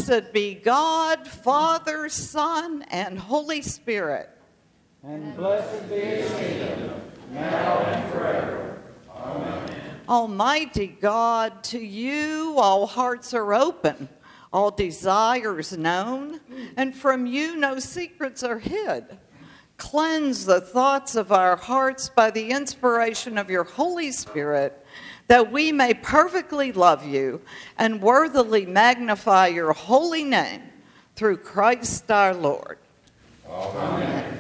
Blessed be God, Father, Son, and Holy Spirit. And blessed be his kingdom, now and forever. Amen. Almighty God, to you all hearts are open, all desires known, and from you no secrets are hid. Cleanse the thoughts of our hearts by the inspiration of your Holy Spirit, that we may perfectly love you and worthily magnify your holy name through Christ our Lord. Amen.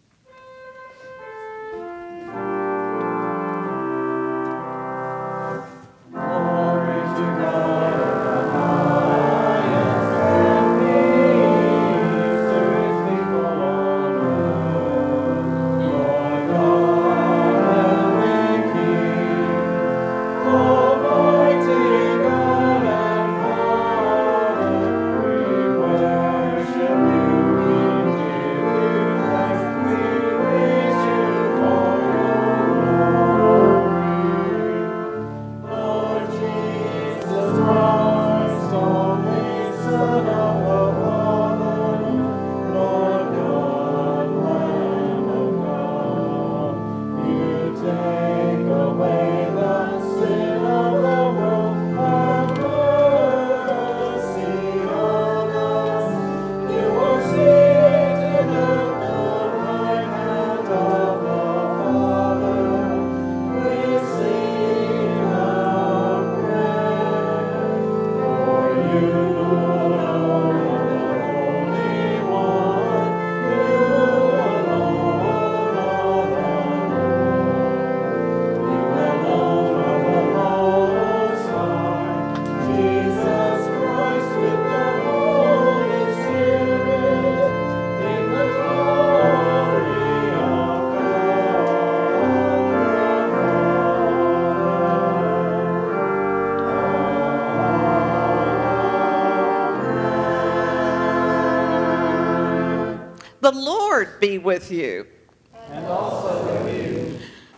The Lord be with you. And also with you.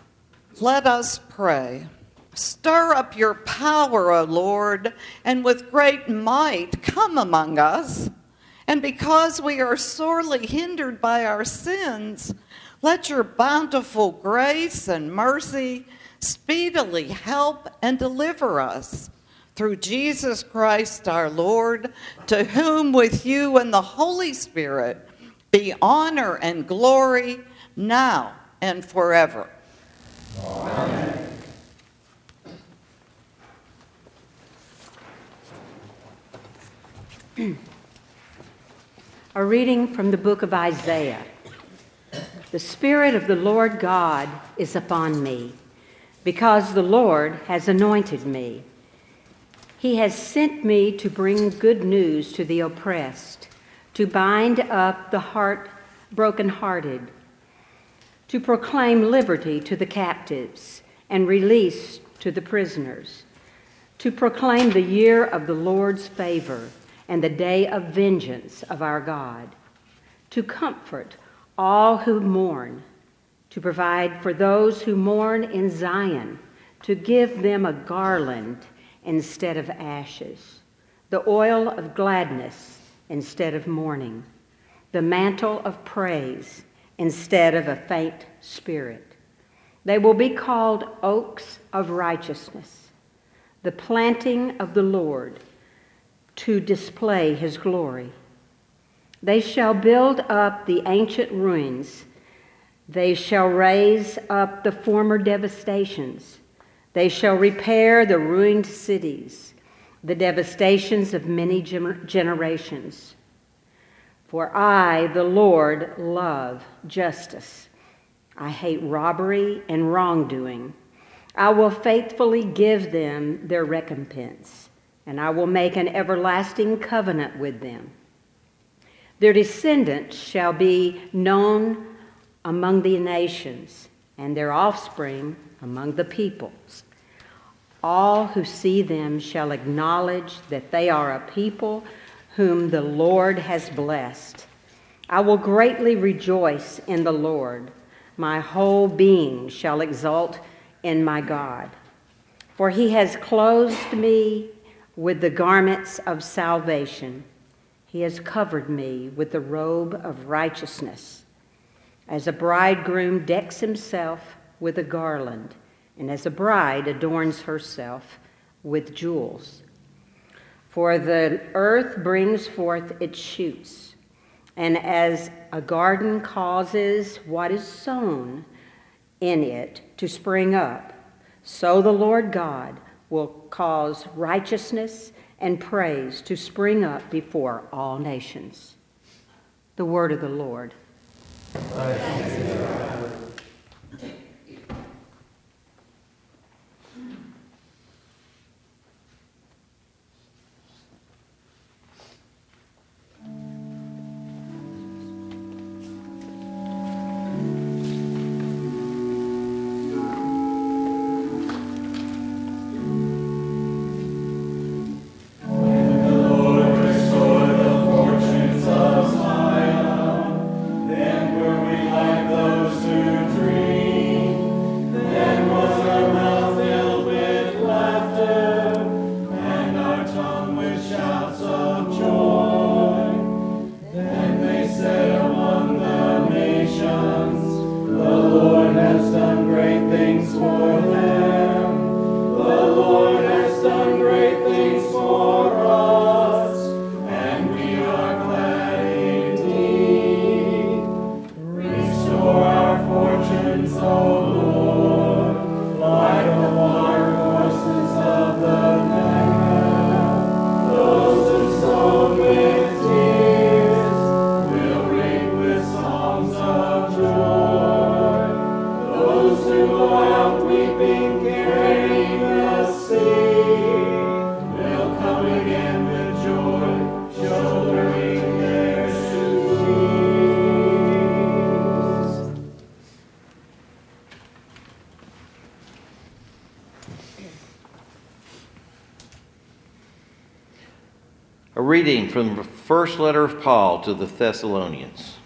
Let us pray. Stir up your power, O Lord, and with great might come among us. And because we are sorely hindered by our sins, let your bountiful grace and mercy speedily help and deliver us. Through Jesus Christ our Lord, to whom with you and the Holy Spirit be honor and glory now and forever. Amen. A reading from the book of Isaiah. The Spirit of the Lord God is upon me, because the Lord has anointed me. He has sent me to bring good news to the oppressed, to bind up the brokenhearted, to proclaim liberty to the captives and release to the prisoners, to proclaim the year of the Lord's favor and the day of vengeance of our God, to comfort all who mourn, to provide for those who mourn in Zion, to give them a garland instead of ashes, the oil of gladness instead of mourning, the mantle of praise instead of a faint spirit. They will be called oaks of righteousness, the planting of the Lord to display his glory. They shall build up the ancient ruins. They shall raise up the former devastations. They shall repair the ruined cities, the devastations of many generations. For I, the Lord, love justice. I hate robbery and wrongdoing. I will faithfully give them their recompense, and I will make an everlasting covenant with them. Their descendants shall be known among the nations, and their offspring among the peoples. All who see them shall acknowledge that they are a people whom the Lord has blessed. I will greatly rejoice in the Lord. My whole being shall exult in my God. For he has clothed me with the garments of salvation. He has covered me with the robe of righteousness, as a bridegroom decks himself with a garland, and as a bride adorns herself with jewels. For the earth brings forth its shoots, and as a garden causes what is sown in it to spring up, so the Lord God will cause righteousness and praise to spring up before all nations. The word of the Lord. Thanks be to God. A reading from the first letter of Paul to the Thessalonians.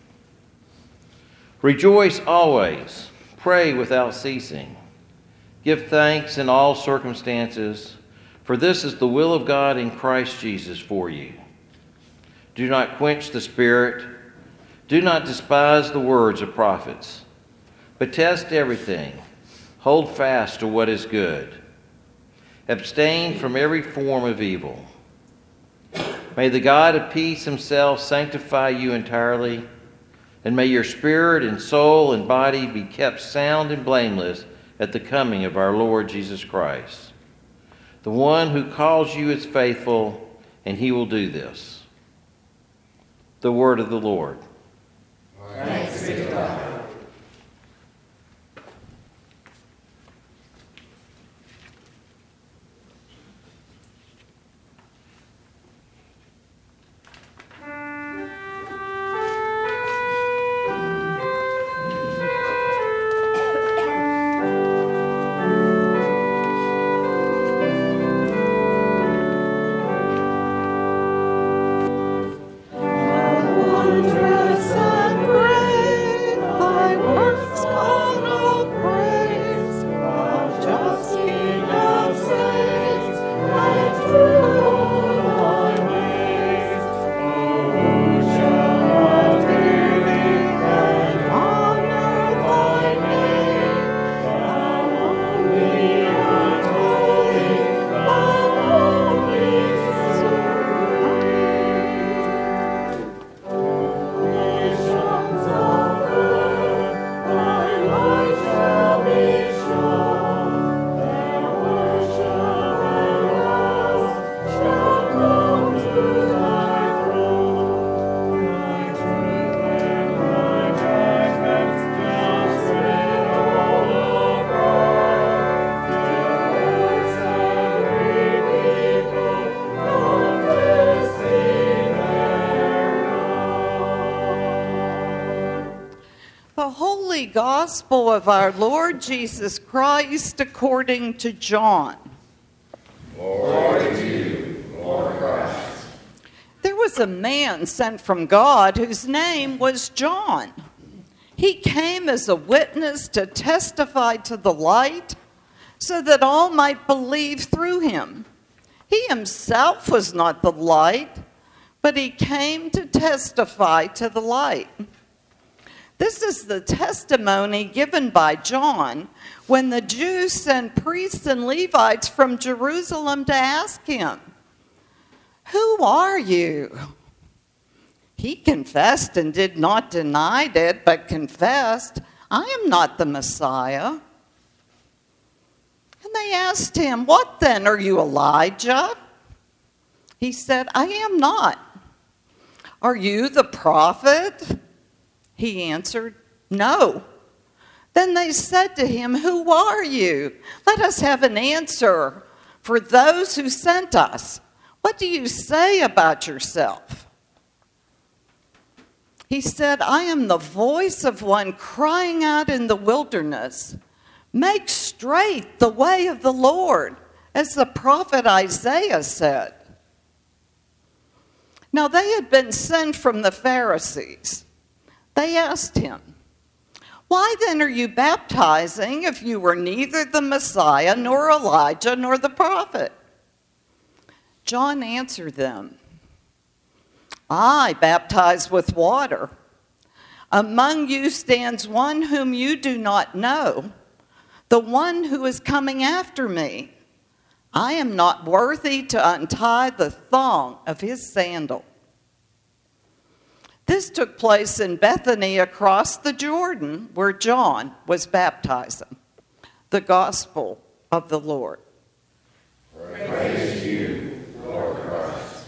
Rejoice always, pray without ceasing. Give thanks in all circumstances, for this is the will of God in Christ Jesus for you. Do not quench the Spirit. Do not despise the words of prophets, but test everything. Hold fast to what is good. Abstain from every form of evil. May the God of peace himself sanctify you entirely, and may your spirit and soul and body be kept sound and blameless at the coming of our Lord Jesus Christ. The one who calls you is faithful, and he will do this. The word of the Lord. Thanks be to God. Gospel of our Lord Jesus Christ according to John. Glory to you, Lord Christ. There was a man sent from God whose name was John. He came as a witness to testify to the light, so that all might believe through him. He himself was not the light, but he came to testify to the light. This is the testimony given by John when the Jews sent priests and Levites from Jerusalem to ask him, "Who are you?" He confessed and did not deny it, but confessed, "I am not the Messiah." And they asked him, "What then? Are you Elijah?" He said, "I am not." "Are you the prophet?" He answered, "No." Then they said to him, "Who are you? Let us have an answer for those who sent us. What do you say about yourself?" He said, "I am the voice of one crying out in the wilderness, 'Make straight the way of the Lord,' as the prophet Isaiah said." Now they had been sent from the Pharisees. They asked him, "Why then are you baptizing if you were neither the Messiah, nor Elijah, nor the prophet?" John answered them, "I baptize with water. Among you stands one whom you do not know, the one who is coming after me. I am not worthy to untie the thong of his sandal." This took place in Bethany across the Jordan, where John was baptizing. The Gospel of the Lord. Praise you, Lord Christ.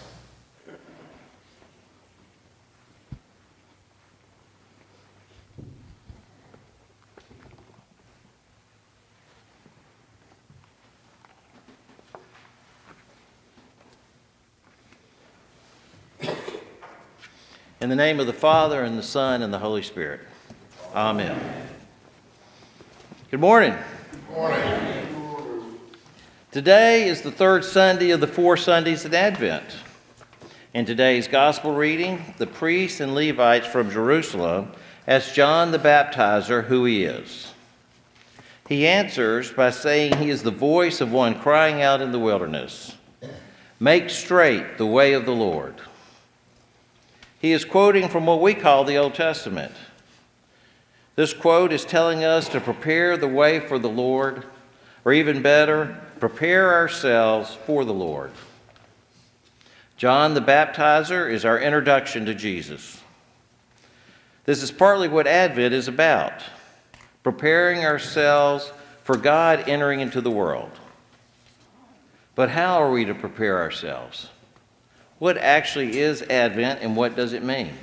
In the name of the Father, and the Son, and the Holy Spirit. Amen. Good morning. Good morning. Today is the third Sunday of the 4 Sundays of Advent. In today's Gospel reading, the priests and Levites from Jerusalem ask John the Baptizer who he is. He answers by saying he is the voice of one crying out in the wilderness, "Make straight the way of the Lord." He is quoting from what we call the Old Testament. This quote is telling us to prepare the way for the Lord, or even better, prepare ourselves for the Lord. John the Baptizer is our introduction to Jesus. This is partly what Advent is about, preparing ourselves for God entering into the world. But how are we to prepare ourselves? What actually is Advent and what does it mean?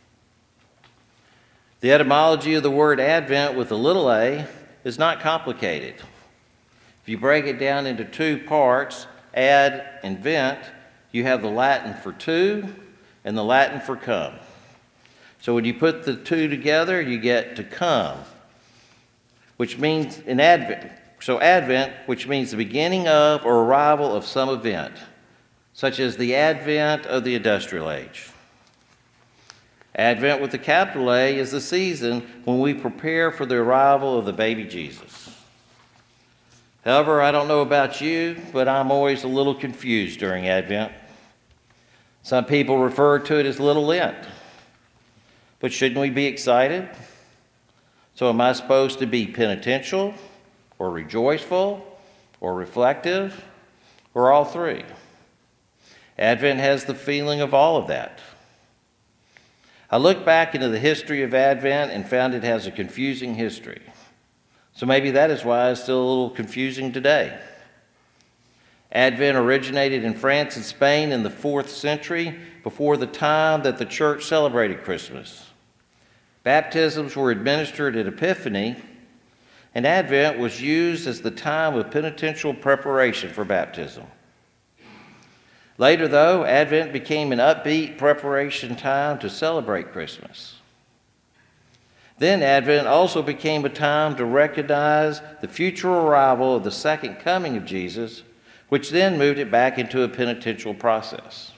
The etymology of the word Advent with a little a is not complicated. If you break it down into 2 parts, ad and vent, you have the Latin for to and the Latin for come. So when you put the 2 together, you get to come, which means in Advent. So Advent, which means the beginning of or arrival of some event, such as the advent of the industrial age. Advent with the capital A is the season when we prepare for the arrival of the baby Jesus. However, I don't know about you, but I'm always a little confused during Advent. Some people refer to it as Little Lent. But shouldn't we be excited? So am I supposed to be penitential, or rejoiceful, or reflective, or all 3? Advent has the feeling of all of that. I looked back into the history of Advent and found it has a confusing history. So maybe that is why it's still a little confusing today. Advent originated in France and Spain in the 4th century, before the time that the church celebrated Christmas. Baptisms were administered at Epiphany, and Advent was used as the time of penitential preparation for baptism. Later, though, Advent became an upbeat preparation time to celebrate Christmas. Then Advent also became a time to recognize the future arrival of the second coming of Jesus, which then moved it back into a penitential process.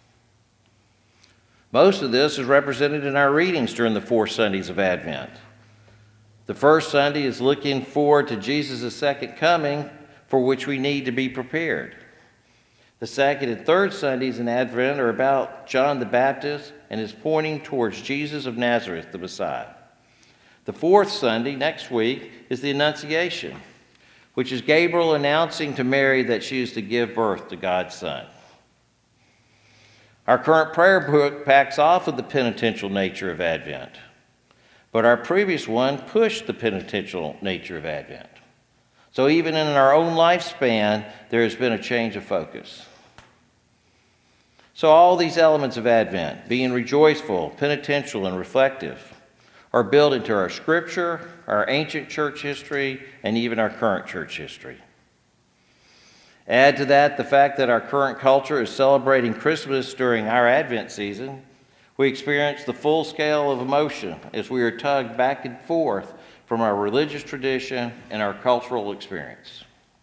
Most of this is represented in our readings during the 4 Sundays of Advent. The first Sunday is looking forward to Jesus' second coming, for which we need to be prepared. The The second and third Sundays in Advent are about John the Baptist and is pointing towards Jesus of Nazareth, the Messiah. The fourth Sunday, next week, is the Annunciation, which is Gabriel announcing to Mary that she is to give birth to God's Son. Our current prayer book backs off of the penitential nature of Advent, but our previous one pushed the penitential nature of Advent. So even in our own lifespan, there has been a change of focus. So all these elements of Advent, being rejoiceful, penitential, and reflective, are built into our scripture, our ancient church history, and even our current church history. Add to that the fact that our current culture is celebrating Christmas during our Advent season, we experience the full scale of emotion as we are tugged back and forth from our religious tradition and our cultural experience.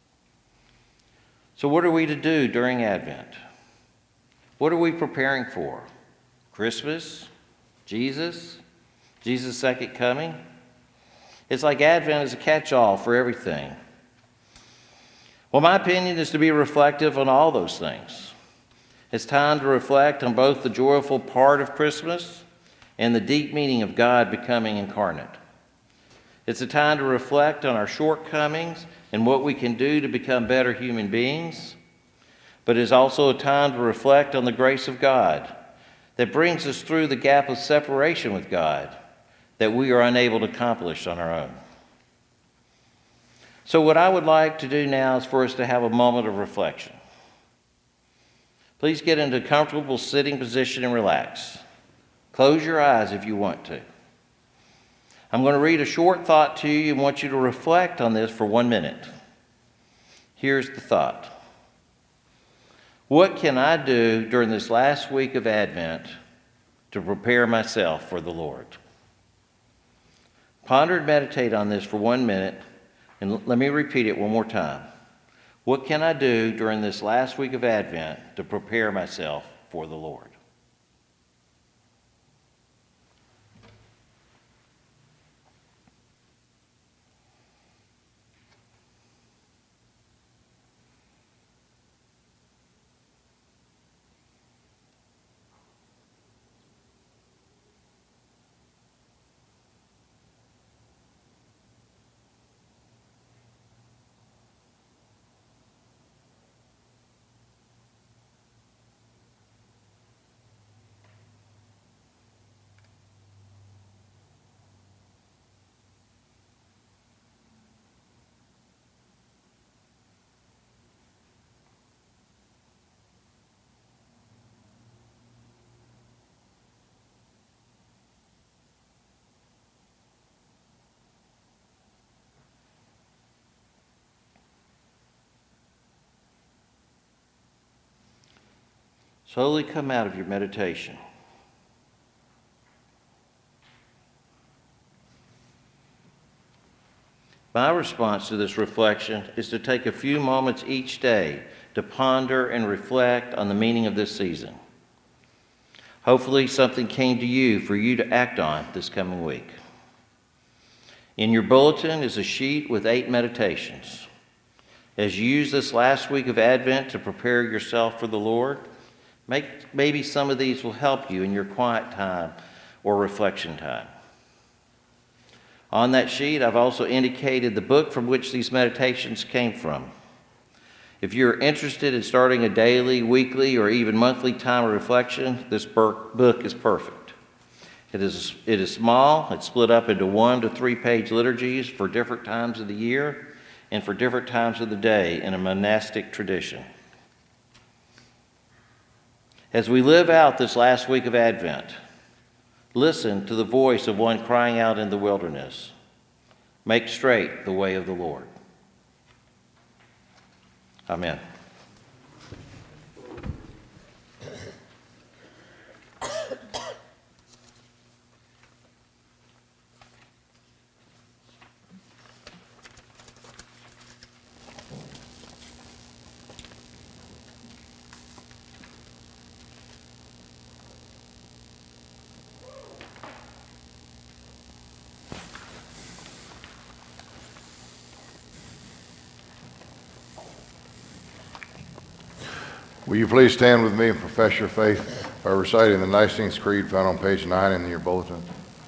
So what are we to do during Advent? What are we preparing for? Christmas? Jesus' second coming? It's like Advent is a catch-all for everything. Well, my opinion is to be reflective on all those things. It's time to reflect on both the joyful part of Christmas and the deep meaning of God becoming incarnate. It's a time to reflect on our shortcomings and what we can do to become better human beings, but it's also a time to reflect on the grace of God that brings us through the gap of separation with God that we are unable to accomplish on our own. So what I would like to do now is for us to have a moment of reflection. Please get into a comfortable sitting position and relax. Close your eyes if you want to. I'm going to read a short thought to you and want you to reflect on this for 1 minute. Here's the thought. What can I do during this last week of Advent to prepare myself for the Lord? Ponder and meditate on this for 1 minute, and let me repeat it one more time. What can I do during this last week of Advent to prepare myself for the Lord? Slowly come out of your meditation. My response to this reflection is to take a few moments each day to ponder and reflect on the meaning of this season. Hopefully something came to you for you to act on this coming week. In your bulletin is a sheet with 8 meditations. As you use this last week of Advent to prepare yourself for the Lord, maybe some of these will help you in your quiet time or reflection time. On that sheet, I've also indicated the book from which these meditations came from. If you're interested in starting a daily, weekly, or even monthly time of reflection, this book is perfect. It is small. It's split up into 1 to 3 page liturgies for different times of the year and for different times of the day in a monastic tradition. As we live out this last week of Advent, listen to the voice of one crying out in the wilderness, "Make straight the way of the Lord." Amen. Will you please stand with me and profess your faith by reciting the Nicene Creed found on page 9 in your bulletin?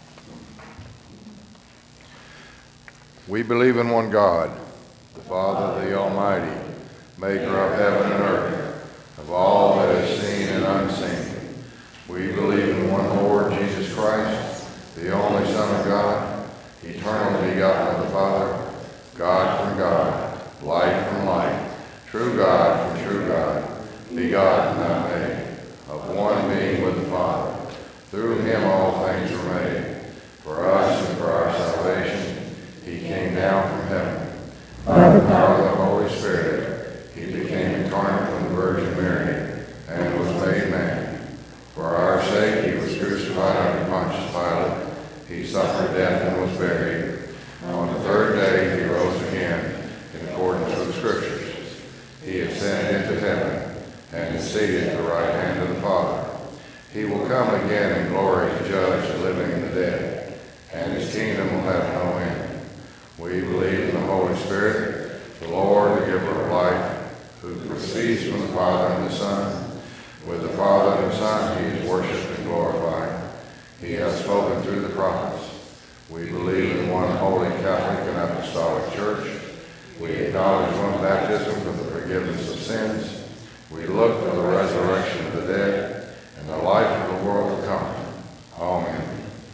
We believe in one God, the Father, the Almighty, maker of heaven and earth, of all that is seen and unseen. We believe in one Lord Jesus Christ, the only Son of God, eternally begotten of the Father, God from God, light from light, true God from true God, begotten, not made, of one being with the Father. Through him all things were made. For us and for our salvation, he came down from heaven. By the power of the Holy Spirit, he became incarnate from the Virgin Mary and was made man. For our sake, he was crucified under Pontius Pilate. He suffered death and was buried. On the third day, he rose again in accordance with the Scriptures. He ascended into heaven and is seated at the right hand of the Father. He will come again in glory to judge the living and the dead, and his kingdom will have no end. We believe in the Holy Spirit, the Lord, the giver of life, who proceeds from the Father and the Son. With the Father and the Son he is worshipped and glorified. He has spoken through the prophets. We believe in one holy Catholic and Apostolic Church. We acknowledge one baptism for the forgiveness of sins. We look for the resurrection of the dead and the life of the world to come. Amen.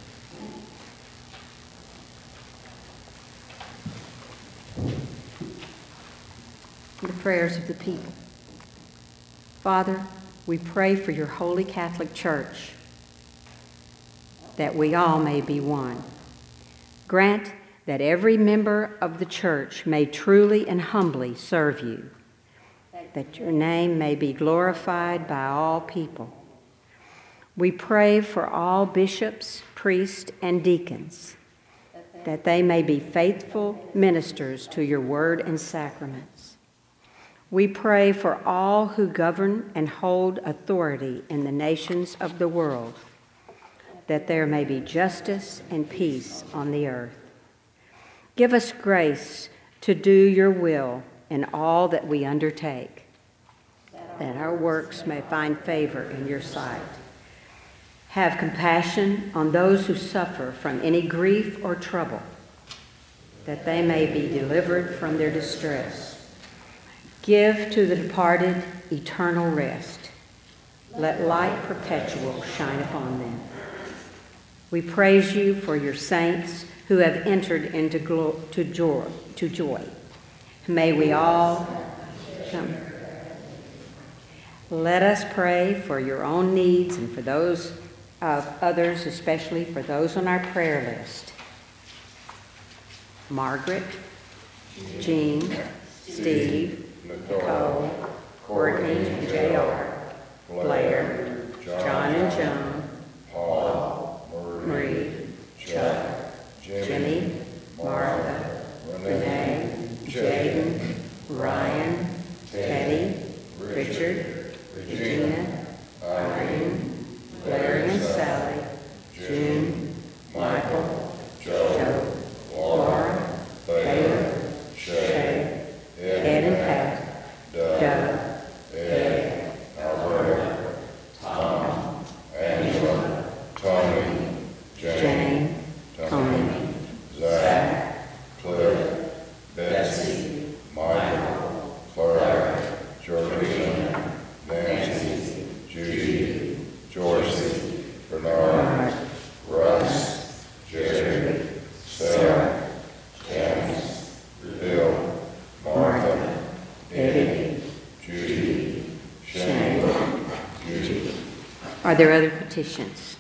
The prayers of the people. Father, we pray for your holy Catholic Church, that we all may be one. Grant that every member of the church may truly and humbly serve you, that your name may be glorified by all people. We pray for all bishops, priests, and deacons, that they may be faithful ministers to your word and sacraments. We pray for all who govern and hold authority in the nations of the world, that there may be justice and peace on the earth. Give us grace to do your will in all that we undertake, that our works may find favor in your sight. Have compassion on those who suffer from any grief or trouble, that they may be delivered from their distress. Give to the departed eternal rest. Let light perpetual shine upon them. We praise you for your saints who have entered into joy. May we all come. Let us pray for your own needs and for those of others, especially for those on our prayer list. Margaret, Jean, Steve, Nicole, Courtney and J.R., Blair, John and Joan, Paul, Marie, Chuck, Jimmy, Martha, Renee, Jaden, Ryan, Teddy, Richard, Regina, Irene, Larry and Sally, June, Michael, Joe, Laura, Taylor, Shay, Ed and Pat, Doug, Ed, Alberta, Tom, Angela, Tony, Jane, Tony, Zach, Cliff, Betsy, Michael, Clara, Georgina, Nancy, Judy, Joyce, Bernard, Russ, Jerry, Sarah, Janice, Bill, Martha, Eddie, Judy, Shane, Judy. Are there other petitions?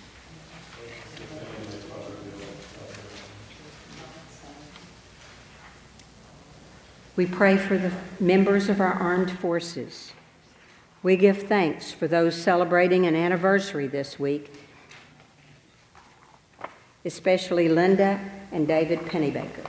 We pray for the members of our armed forces. We give thanks for those celebrating an anniversary this week, especially Linda and David Pennybaker.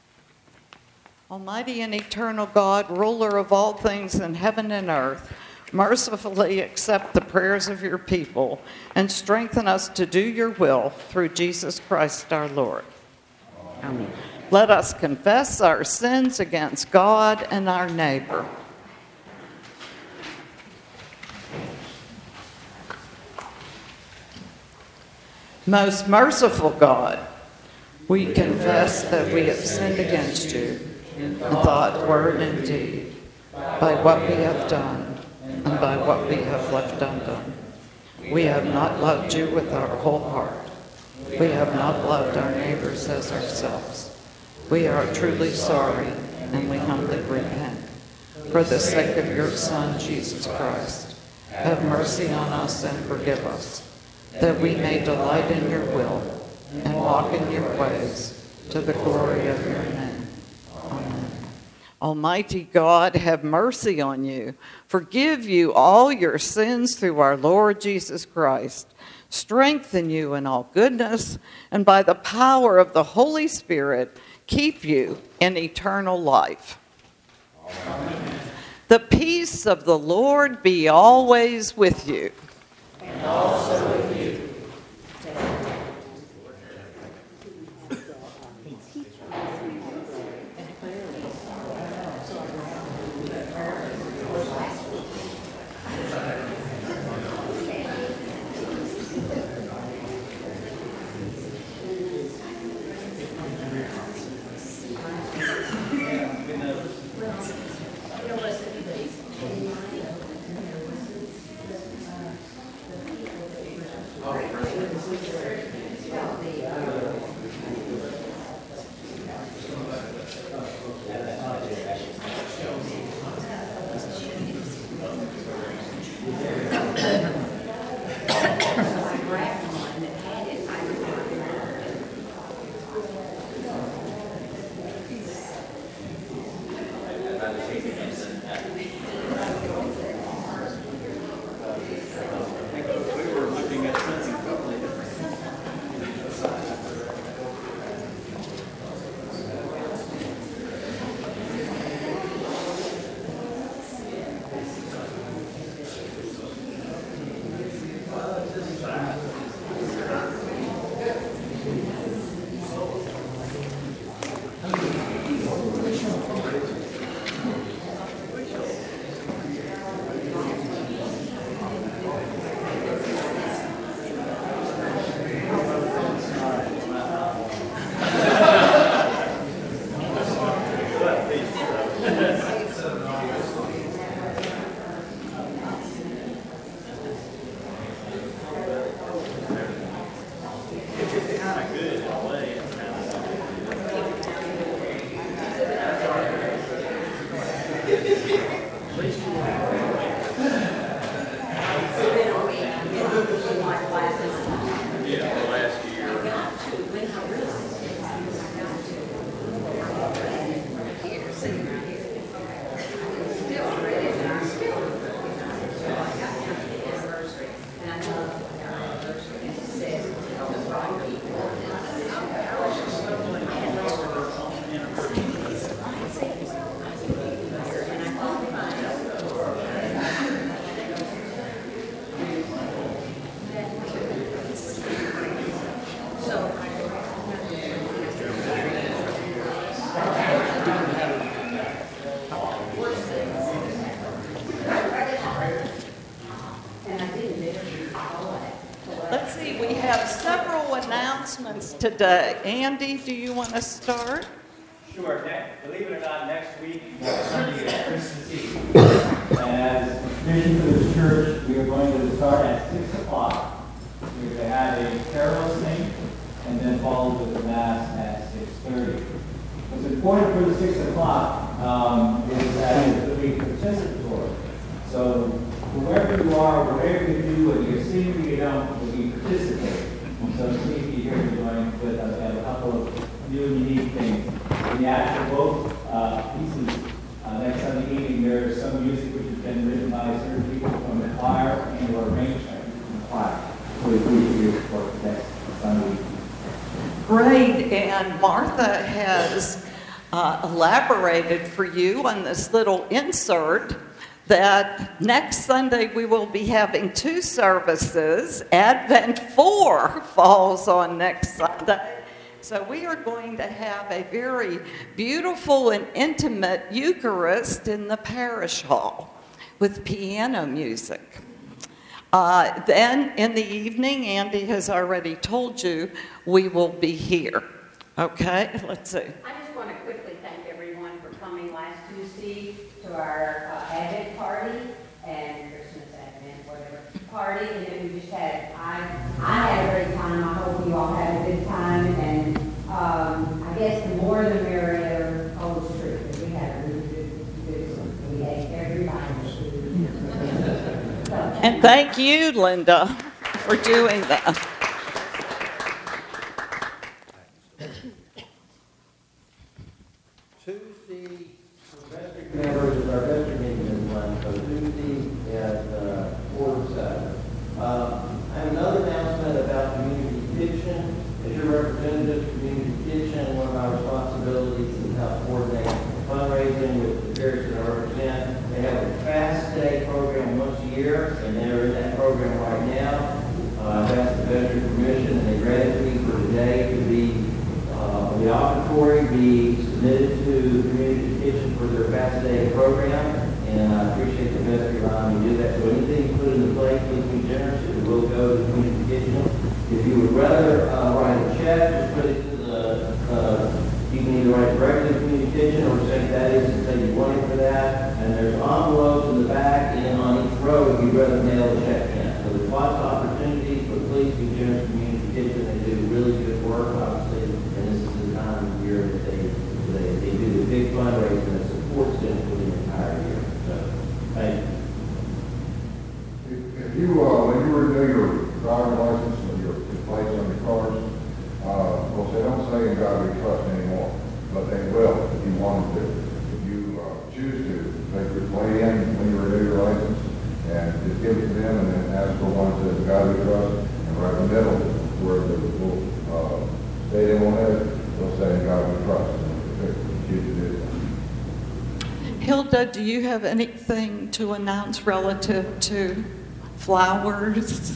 Almighty and eternal God, ruler of all things in heaven and earth, Mercifully accept the prayers of your people and strengthen us to do your will through Jesus Christ our Lord. Amen. Let us confess our sins against God and our neighbor. Most merciful God, we confess that we have sinned against you in thought, word, and deed, by what we have done and by what we have left undone. We have not loved you with our whole heart. We have not loved our neighbors as ourselves. We are truly sorry, and we humbly repent. For the sake of your Son, Jesus Christ, have mercy on us and forgive us, that we may delight in your will and walk in your ways to the glory of your name. Amen. Almighty God, have mercy on you, forgive you all your sins through our Lord Jesus Christ, strengthen you in all goodness, and by the power of the Holy Spirit, keep you in eternal life. Amen. The peace of the Lord be always with you. And also with you. Let's see, we have several announcements today. Andy, do you want to start? Sure. Believe it or not, next week Sunday is Christmas Eve. As tradition for the church, we are going to start at 6 o'clock. We're going to have a carol sing and then follow with the Mass at 6:30. What's important for the 6 o'clock is that it will be participatory. So whoever you are, whatever you do, whether you're singing or you don't, will be participating. So please be here to join with us. We have a couple of new and unique things. In the actual both pieces next Sunday evening, there is some music which has been written by certain people from the choir and or arranged by people from the choir. So we appreciate your support next Sunday evening. Great, and Martha has elaborated for you on this little insert that next Sunday we will be having 2 services. Advent 4 falls on next Sunday. So we are going to have a very beautiful and intimate Eucharist in the parish hall with piano music. Then in the evening, Andy has already told you, we will be here. Okay, let's see. I just want to quickly thank everyone for coming last Tuesday to our Advent party and Christmas Advent, whatever party. And we just had, I had a great time. I hope you all had a good time. And I guess the more the merrier holds true. Because we had a really good one. We ate everybody's food. And thank you, Linda, for doing that. Tuesday, for district members, is our district meeting is Monday, so Tuesday at 4 to 7. I have another announcement about Community Kitchen. As your representative of Community Kitchen, one of my responsibilities is to help coordinate fundraising with the parishes that I represent. They have a fast day program once a year, and they're in that program right now. I've asked the veteran permission, and they granted me for today to be the offertory be submitted to the Community Kitchen for their Fast Day program, and I appreciate the vestry allowing me to do that. So anything you put in the plate, please be generous. It will go to the Community Kitchen. If you would rather write a check, just put it to you can either write directly to the Community Kitchen or say that is and say you want it for that. And there's envelopes in the back and on each row if you'd rather mail a check in. So there's lots of opportunities, but please be generous to Community Kitchen. They do really good work, obviously, and this is the time of year that they do the big fundraising that supports them for the entire year. So, thank you. If you, when you renew your driver's license and your plates on your cars, well, they don't say in God we trust anymore, but they will if you want them to. If you choose to, they could weigh in when you renew your license and just give it to them and then ask for one that says God we trust, and right in the middle where the little state they won't have it, they'll say in God we trust. If you choose to do that. Hilda, do you have anything to announce relative to flowers?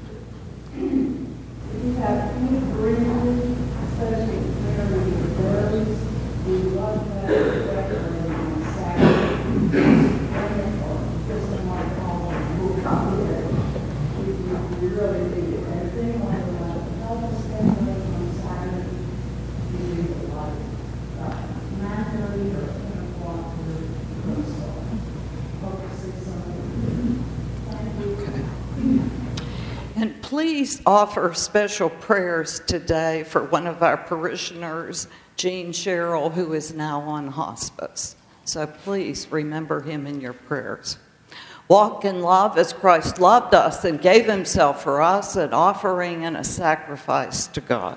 We have few bridges, especially where we birds. We love that decorating on Saturday. Kristen might call and we'll come here. We really need it. And if anyone would like to help us decorate on Saturday, we need a lot of 9:30 or 10 o'clock to start. Hope to see something. Thank you. And please offer special prayers today for one of our parishioners, Jean Sherrill, who is now on hospice. So please remember him in your prayers. Walk in love as Christ loved us and gave himself for us, an offering and a sacrifice to God.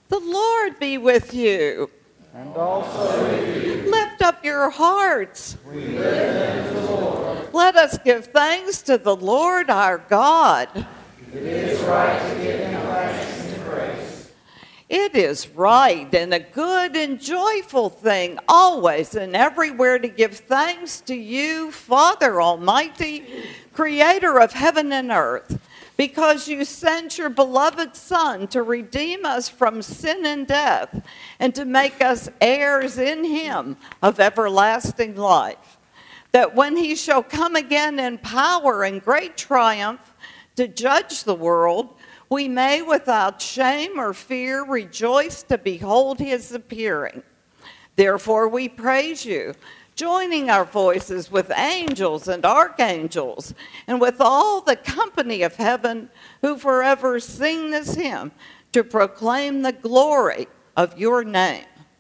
The Lord be with you. And also with you. Lift up your hearts. We lift them to the Lord. Let us give thanks to the Lord our God. It is right to give him thanks and praise. It is right and a good and joyful thing always and everywhere to give thanks to you, Father Almighty, creator of heaven and earth, because you sent your beloved Son to redeem us from sin and death and to make us heirs in him of everlasting life, that when he shall come again in power and great triumph to judge the world, we may without shame or fear rejoice to behold his appearing. Therefore we praise you, joining our voices with angels and archangels, and with all the company of heaven who forever sing this hymn to proclaim the glory of your name.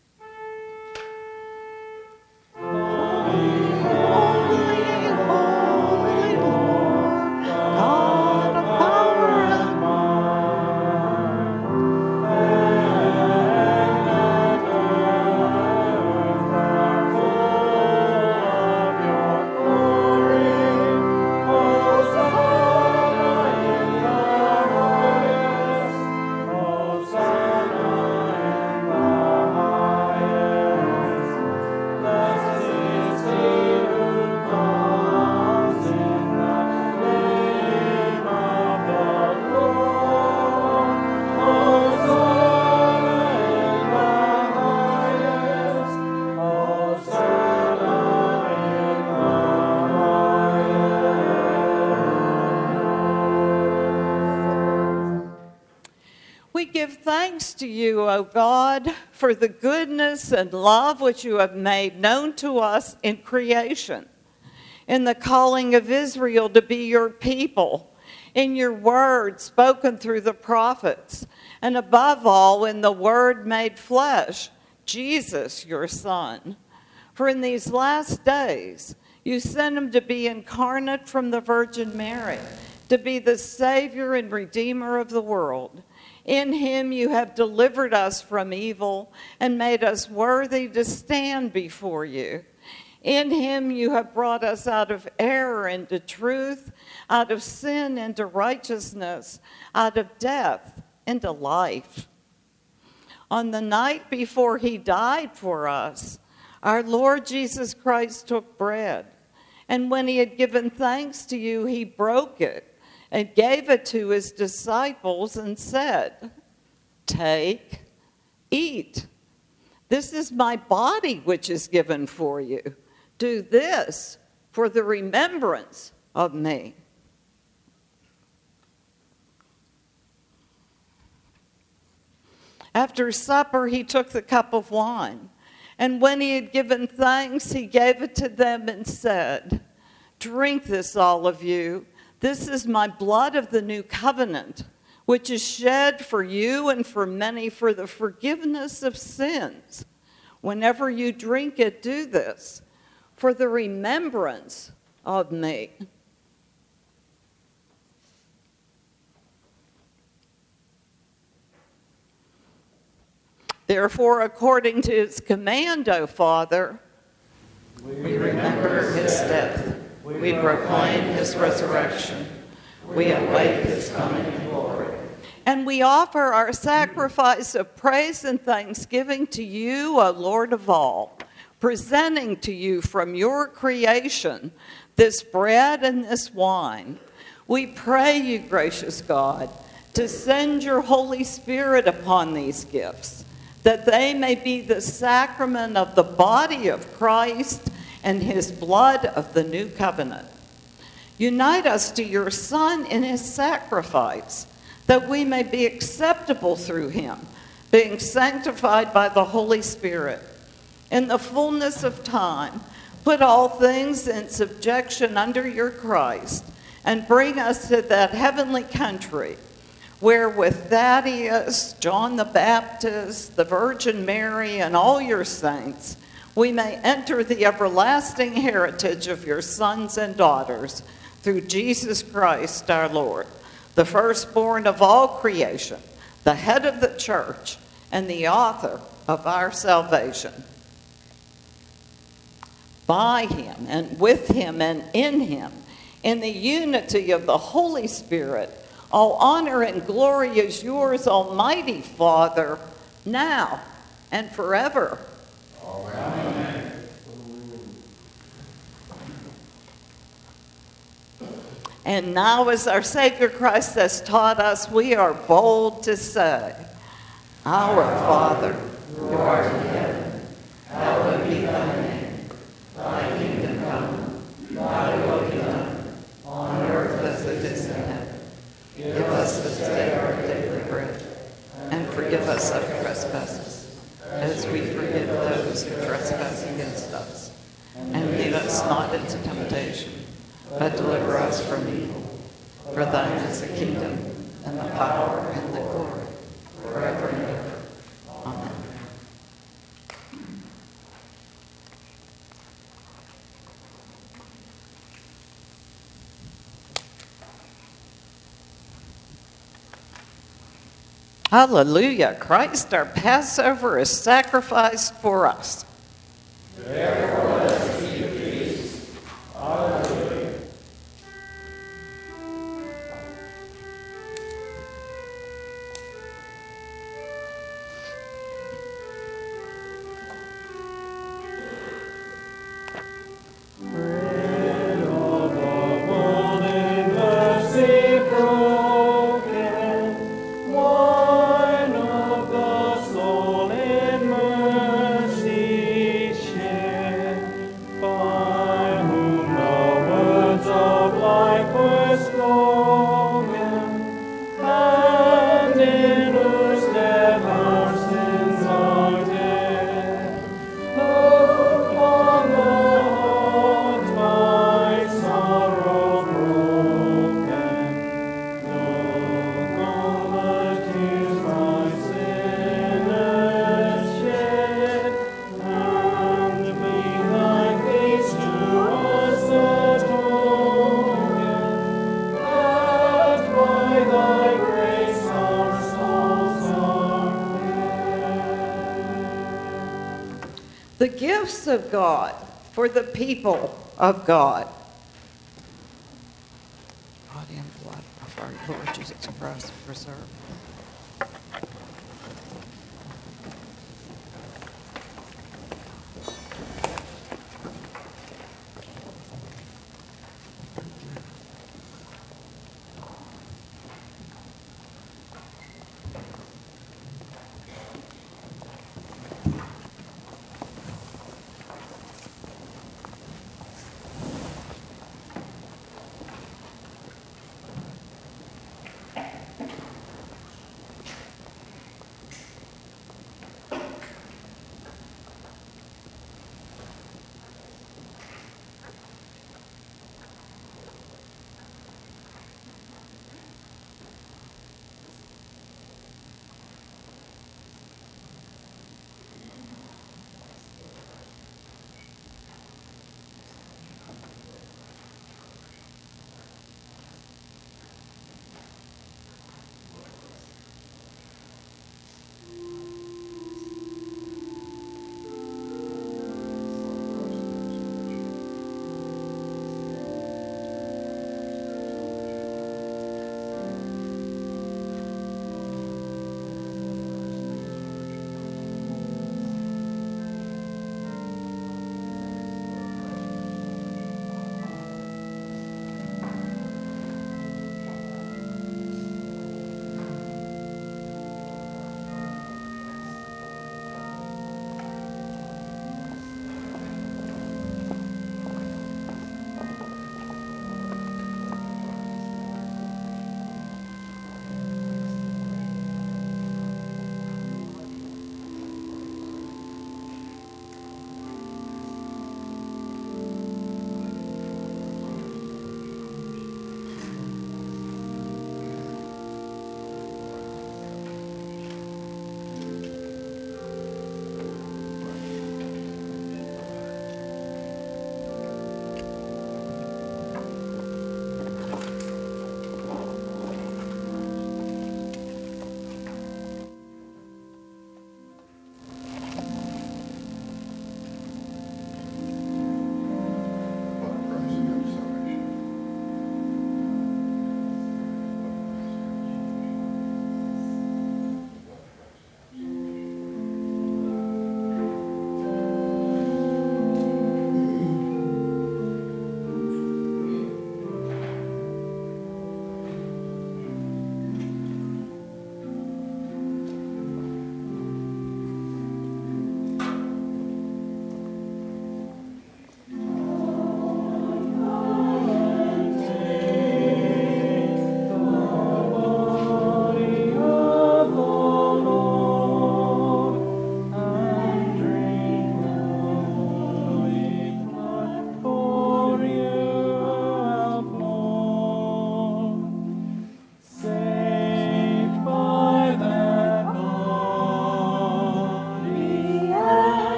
We give thanks to you, O God, for the goodness and love which you have made known to us in creation, in the calling of Israel to be your people, in your word spoken through the prophets, and above all in the word made flesh, Jesus, your Son. For in these last days you sent him to be incarnate from the Virgin Mary, to be the Savior and Redeemer of the world. In him you have delivered us from evil and made us worthy to stand before you. In him you have brought us out of error into truth, out of sin into righteousness, out of death into life. On the night before he died for us, our Lord Jesus Christ took bread, and when he had given thanks to you, he broke it and gave it to his disciples and said, "Take, eat. This is my body which is given for you. Do this for the remembrance of me." After supper, he took the cup of wine, and when he had given thanks, he gave it to them and said, "Drink this, all of you. This is my blood of the new covenant, which is shed for you and for many for the forgiveness of sins. Whenever you drink it, do this for the remembrance of me." Therefore, according to his command, O Father, we remember his death. We proclaim his resurrection. We await his coming in glory. And we offer our sacrifice of praise and thanksgiving to you, O Lord of all, presenting to you from your creation this bread and this wine. We pray you, gracious God, to send your Holy Spirit upon these gifts, that they may be the sacrament of the body of Christ and his blood of the new covenant. Unite us to your Son in his sacrifice, that we may be acceptable through him, being sanctified by the Holy Spirit. In the fullness of time, put all things in subjection under your Christ, and bring us to that heavenly country, where with Thaddeus, John the Baptist, the Virgin Mary, and all your saints, we may enter the everlasting heritage of your sons and daughters, through Jesus Christ our Lord, the firstborn of all creation, the head of the church, and the author of our salvation. By him and with him and in him, in the unity of the Holy Spirit, all honor and glory is yours, Almighty Father, now and forever. Amen. And now, as our Savior Christ has taught us, we are bold to say, Our Father, who art in heaven, hallowed be thy name. Thy kingdom come, thy will be done, on earth as it is in heaven. Give us this day our daily bread, and forgive us our trespasses, as we forgive those who trespass against us. And lead us not into temptation, but deliver us from evil. For thine is the kingdom, and the power, and the glory, forever and ever. Amen. Hallelujah. Christ, our Passover, is sacrificed for us. Therefore, let us keep the feast. Hallelujah. Bread of the world in mercy broken, wine of the soul in mercy shared, by whom the words of life were spoken, and in whose death our sins are dead. Look on the heart by sorrow broken. Look on the tears by sinners shed, and be thy face to us a token, that by thy grace our souls are fed. The gifts of God for the people of God. Body and blood of our Lord Jesus Christ preserve.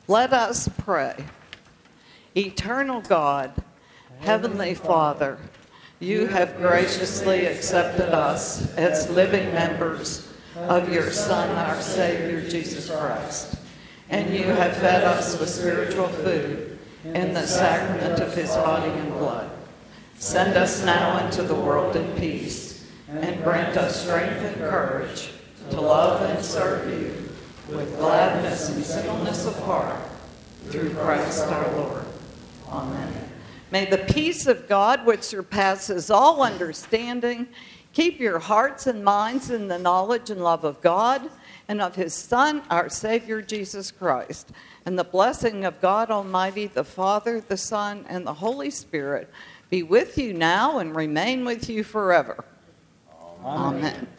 Let us pray. Eternal God, Heavenly Father, you have graciously accepted us as living members of your Son, our Savior, Jesus Christ. And you have fed us with spiritual food in the sacrament of his body and blood. Send us now into the world in peace, and grant us strength and courage to love and serve you with gladness and singleness of heart, through Christ our Lord. Amen. May the peace of God, which surpasses all understanding, keep your hearts and minds in the knowledge and love of God and of his Son, our Savior, Jesus Christ. And the blessing of God Almighty, the Father, the Son, and the Holy Spirit be with you now and remain with you forever. Amen.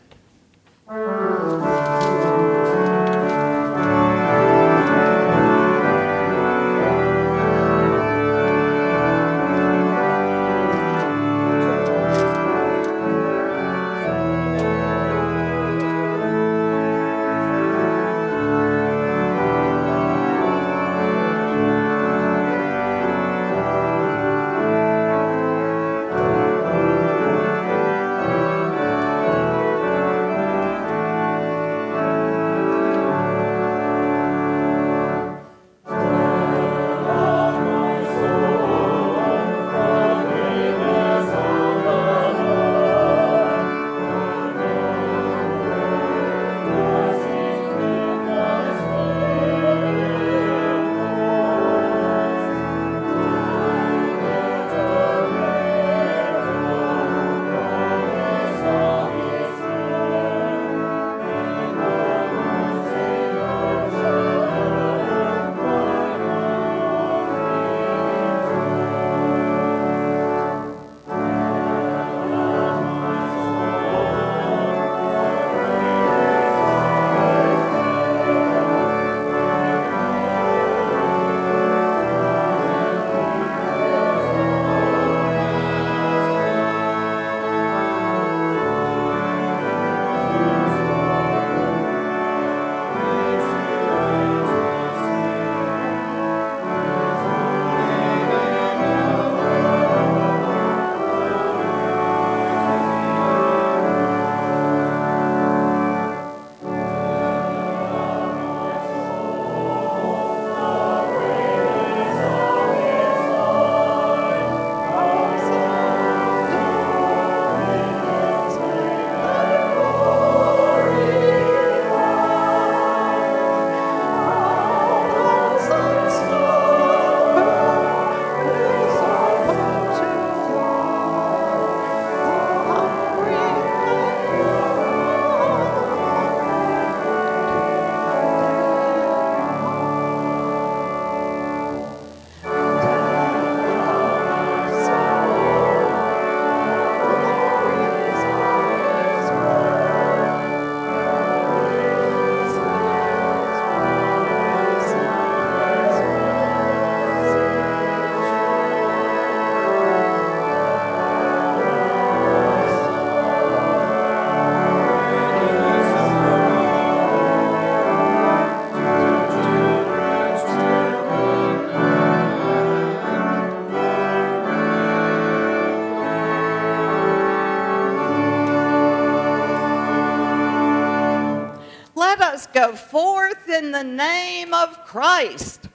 Let us go forth in the name of Christ.